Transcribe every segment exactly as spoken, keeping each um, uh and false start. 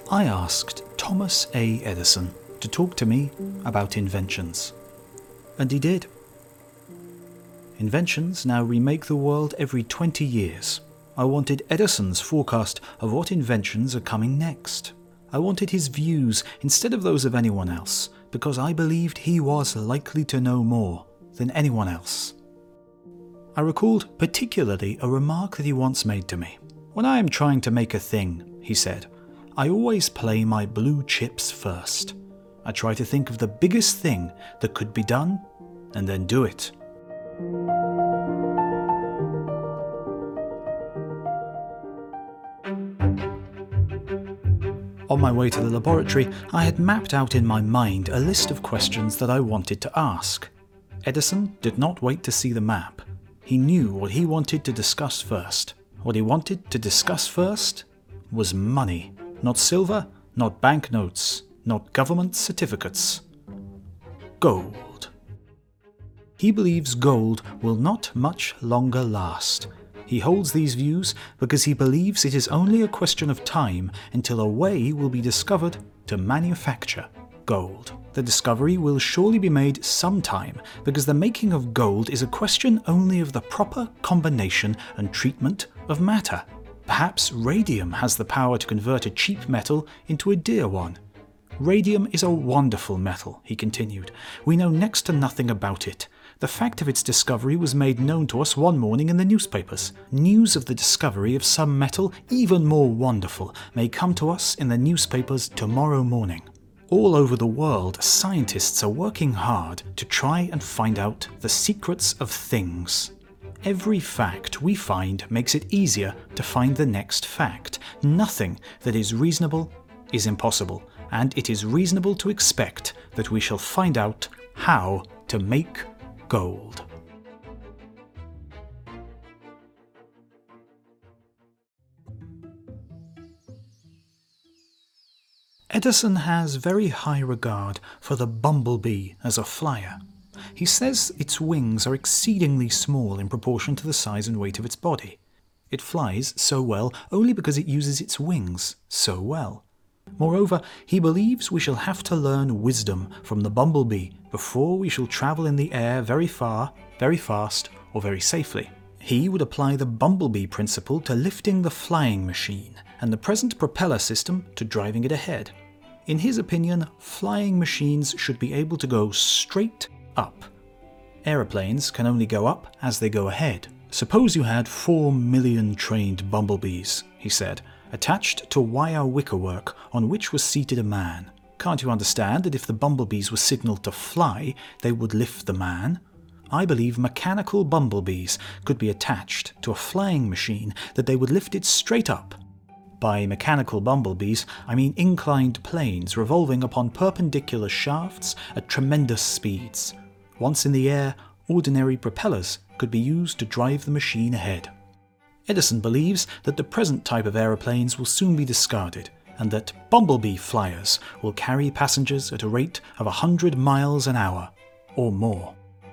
I asked Thomas A. Edison to talk to me about inventions. And he did. Inventions now remake the world every twenty years. I wanted Edison's forecast of what inventions are coming next. I wanted his views instead of those of anyone else, because I believed he was likely to know more than anyone else. I recalled particularly a remark that he once made to me. When I am trying to make a thing, he said, I always play my blue chips first. I try to think of the biggest thing that could be done, and then do it. On my way to the laboratory, I had mapped out in my mind a list of questions that I wanted to ask. Edison did not wait to see the map. He knew what he wanted to discuss first. What he wanted to discuss first was money. Not silver, not banknotes, not government certificates. Gold. He believes gold will not much longer last. He holds these views because he believes it is only a question of time until a way will be discovered to manufacture gold. The discovery will surely be made sometime, because the making of gold is a question only of the proper combination and treatment of matter. Perhaps radium has the power to convert a cheap metal into a dear one. Radium is a wonderful metal, he continued. We know next to nothing about it. The fact of its discovery was made known to us one morning in the newspapers. News of the discovery of some metal, even more wonderful, may come to us in the newspapers tomorrow morning. All over the world, scientists are working hard to try and find out the secrets of things. Every fact we find makes it easier to find the next fact. Nothing that is reasonable is impossible, and it is reasonable to expect that we shall find out how to make gold. Edison has very high regard for the bumblebee as a flyer. He says its wings are exceedingly small in proportion to the size and weight of its body. It flies so well only because it uses its wings so well. Moreover, he believes we shall have to learn wisdom from the bumblebee before we shall travel in the air very far, very fast, or very safely. He would apply the bumblebee principle to lifting the flying machine, and the present propeller system to driving it ahead. In his opinion, flying machines should be able to go straight up. Aeroplanes can only go up as they go ahead. Suppose you had four million trained bumblebees, he said, attached to wire wickerwork on which was seated a man. Can't you understand that if the bumblebees were signalled to fly, they would lift the man? I believe mechanical bumblebees could be attached to a flying machine that they would lift it straight up. By mechanical bumblebees, I mean inclined planes revolving upon perpendicular shafts at tremendous speeds. Once in the air, ordinary propellers could be used to drive the machine ahead. Edison believes that the present type of aeroplanes will soon be discarded, and that bumblebee flyers will carry passengers at a rate of one hundred miles an hour, or more.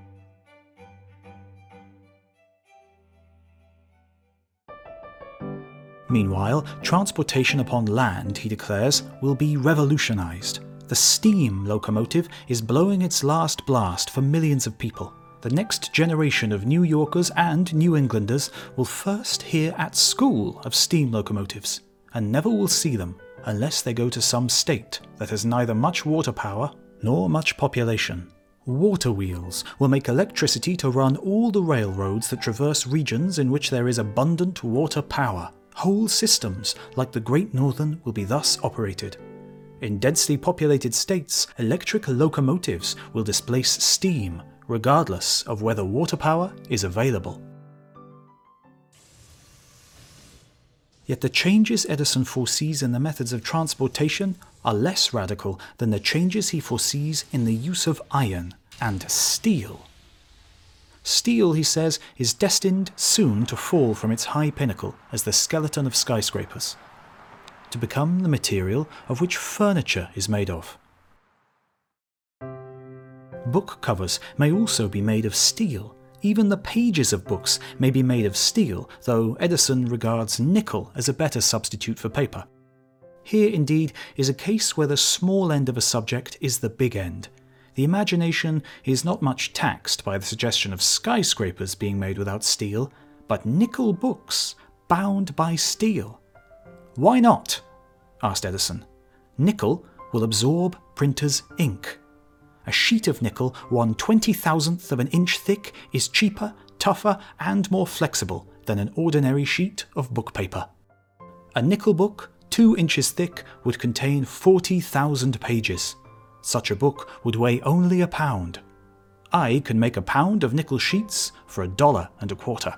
Meanwhile, transportation upon land, he declares, will be revolutionized. The steam locomotive is blowing its last blast for millions of people. The next generation of New Yorkers and New Englanders will first hear at school of steam locomotives, and never will see them unless they go to some state that has neither much water power nor much population. Water wheels will make electricity to run all the railroads that traverse regions in which there is abundant water power. Whole systems, like the Great Northern, will be thus operated. In densely populated states, electric locomotives will displace steam, regardless of whether water power is available. Yet the changes Edison foresees in the methods of transportation are less radical than the changes he foresees in the use of iron and steel. Steel, he says, is destined soon to fall from its high pinnacle as the skeleton of skyscrapers, to become the material of which furniture is made of. Book covers may also be made of steel. Even the pages of books may be made of steel, though Edison regards nickel as a better substitute for paper. Here, indeed, is a case where the small end of a subject is the big end. The imagination is not much taxed by the suggestion of skyscrapers being made without steel, but nickel books bound by steel. "Why not?" asked Edison. "Nickel will absorb printer's ink. A sheet of nickel one twenty-thousandth of an inch thick is cheaper, tougher, and more flexible than an ordinary sheet of book paper. A nickel book, two inches thick, would contain forty thousand pages. Such a book would weigh only a pound. I can make a pound of nickel sheets for a dollar and a quarter."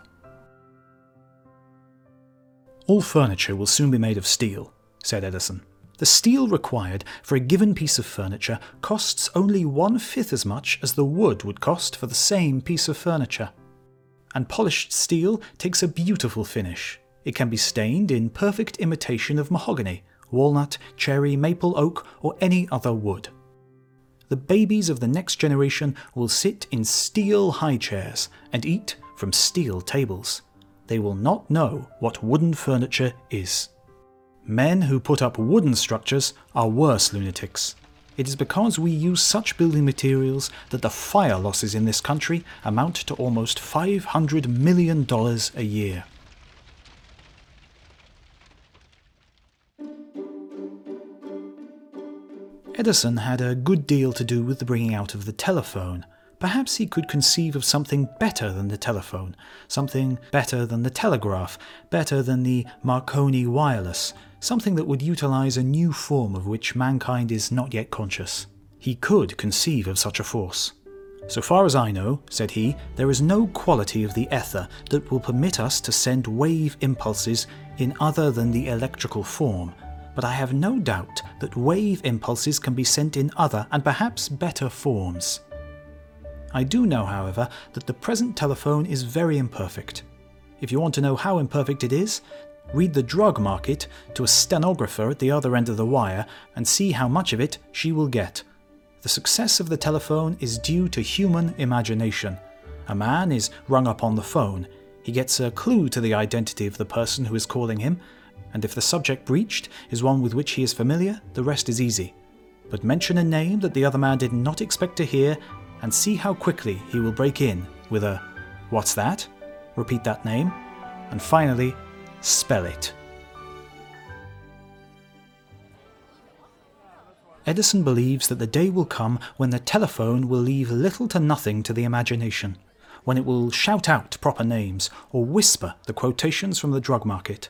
"All furniture will soon be made of steel," said Edison. "The steel required for a given piece of furniture costs only one-fifth as much as the wood would cost for the same piece of furniture. And polished steel takes a beautiful finish. It can be stained in perfect imitation of mahogany, walnut, cherry, maple, oak, or any other wood. The babies of the next generation will sit in steel high chairs and eat from steel tables. They will not know what wooden furniture is. Men who put up wooden structures are worse lunatics. It is because we use such building materials that the fire losses in this country amount to almost five hundred million dollars a year." Edison had a good deal to do with the bringing out of the telephone. Perhaps he could conceive of something better than the telephone, something better than the telegraph, better than the Marconi wireless, something that would utilize a new form of which mankind is not yet conscious. He could conceive of such a force. "So far as I know," said he, "there is no quality of the ether that will permit us to send wave impulses in other than the electrical form, but I have no doubt that wave impulses can be sent in other and perhaps better forms. I do know, however, that the present telephone is very imperfect. If you want to know how imperfect it is, read the drug market to a stenographer at the other end of the wire and see how much of it she will get. The success of the telephone is due to human imagination. A man is rung up on the phone. He gets a clue to the identity of the person who is calling him, and if the subject breached is one with which he is familiar, the rest is easy. But mention a name that the other man did not expect to hear, and see how quickly he will break in with a "What's that?" Repeat that name, and finally, spell it. Edison believes that the day will come when the telephone will leave little to nothing to the imagination, when it will shout out proper names or whisper the quotations from the drug market.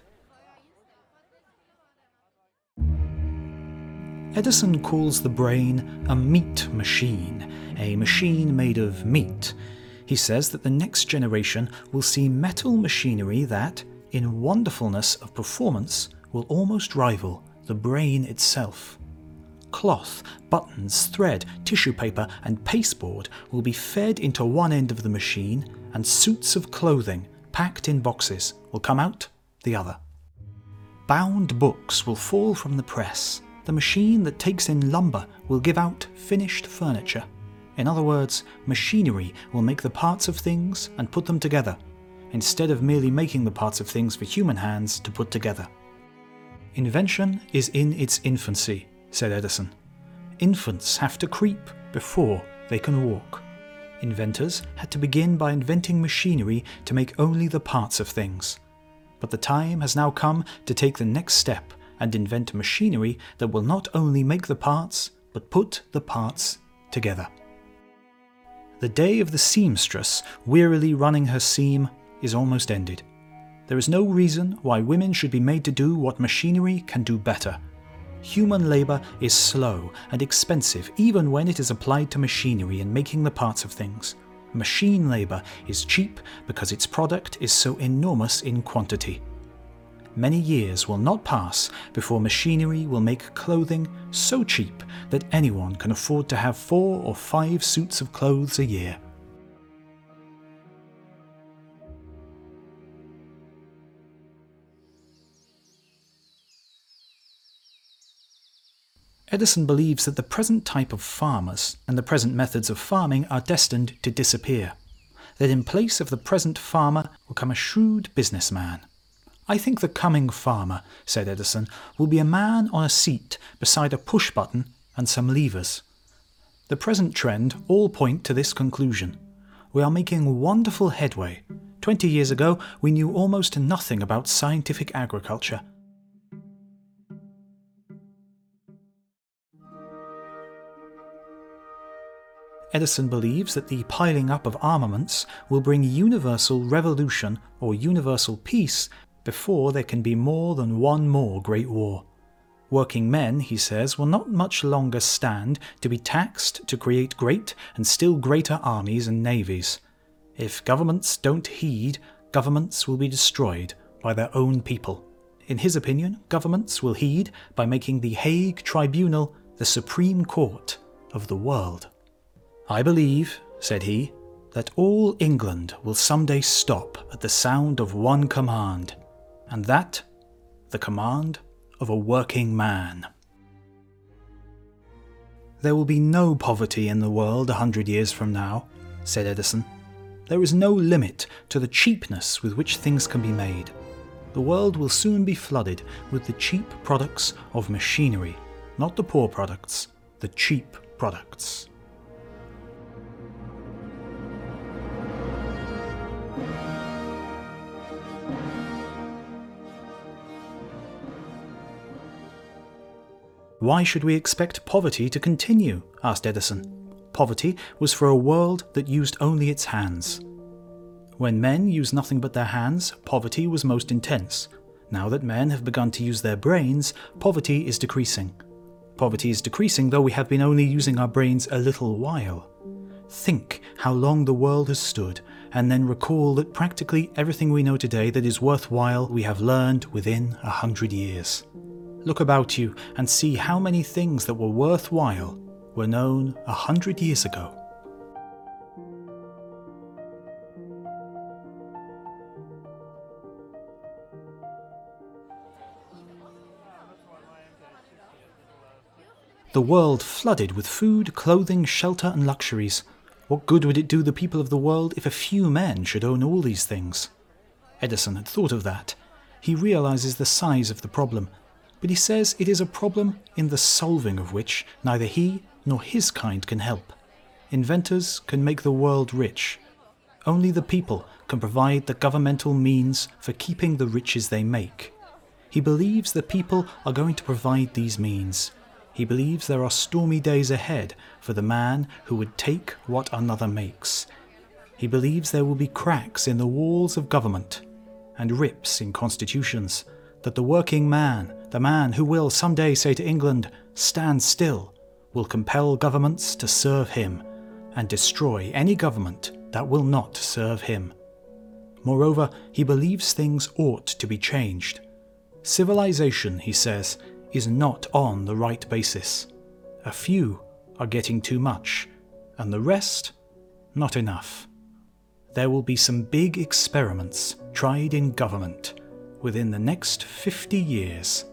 Edison calls the brain a meat machine, a machine made of meat. He says that the next generation will see metal machinery that, in wonderfulness of performance, will almost rival the brain itself. Cloth, buttons, thread, tissue paper, and pasteboard will be fed into one end of the machine, and suits of clothing, packed in boxes, will come out the other. Bound books will fall from the press. The machine that takes in lumber will give out finished furniture. In other words, machinery will make the parts of things and put them together, instead of merely making the parts of things for human hands to put together. "Invention is in its infancy," said Edison. "Infants have to creep before they can walk." Inventors had to begin by inventing machinery to make only the parts of things. But the time has now come to take the next step and invent machinery that will not only make the parts, but put the parts together. The day of the seamstress wearily running her seam is almost ended. There is no reason why women should be made to do what machinery can do better. Human labour is slow and expensive even when it is applied to machinery in making the parts of things. Machine labour is cheap because its product is so enormous in quantity. Many years will not pass before machinery will make clothing so cheap that anyone can afford to have four or five suits of clothes a year. Edison believes that the present type of farmers and the present methods of farming are destined to disappear, that in place of the present farmer will come a shrewd businessman. "I think the coming farmer," said Edison, "will be a man on a seat beside a push-button and some levers." The present trend all point to this conclusion. We are making wonderful headway. Twenty years ago, we knew almost nothing about scientific agriculture. Edison believes that the piling up of armaments will bring universal revolution or universal peace before there can be more than one more great war. Working men, he says, will not much longer stand to be taxed to create great and still greater armies and navies. If governments don't heed, governments will be destroyed by their own people. In his opinion, governments will heed by making the Hague Tribunal the Supreme Court of the world. "I believe," said he, "that all England will someday stop at the sound of one command, and that, the command of a working man." "There will be no poverty in the world a hundred years from now," said Edison. "There is no limit to the cheapness with which things can be made. The world will soon be flooded with the cheap products of machinery, not the poor products, the cheap products." "Why should we expect poverty to continue?" asked Edison. "Poverty was for a world that used only its hands. When men use nothing but their hands, poverty was most intense. Now that men have begun to use their brains, poverty is decreasing. Poverty is decreasing, though we have been only using our brains a little while. Think how long the world has stood, and then recall that practically everything we know today that is worthwhile we have learned within a hundred years. Look about you and see how many things that were worthwhile were known a hundred years ago." The world flooded with food, clothing, shelter and luxuries. What good would it do the people of the world if a few men should own all these things? Edison had thought of that. He realizes the size of the problem. But he says it is a problem in the solving of which neither he nor his kind can help. Inventors can make the world rich. Only the people can provide the governmental means for keeping the riches they make. He believes the people are going to provide these means. He believes there are stormy days ahead for the man who would take what another makes. He believes there will be cracks in the walls of government and rips in constitutions, that the working man, the man who will someday say to England, "Stand still," will compel governments to serve him, and destroy any government that will not serve him. Moreover, he believes things ought to be changed. Civilization, he says, is not on the right basis. A few are getting too much, and the rest, not enough. There will be some big experiments tried in government within the next fifty years.